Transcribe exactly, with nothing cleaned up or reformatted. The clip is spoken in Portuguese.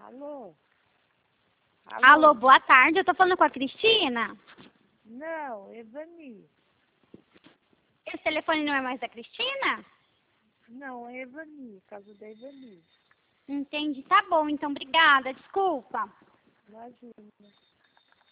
Alô? Alô? Alô, boa tarde. Eu tô falando com a Cristina? Não, Evani. Esse telefone não é mais da Cristina? Não, é Evani, caso da Evani. Entendi. Tá bom, então. Obrigada. Desculpa. Imagina.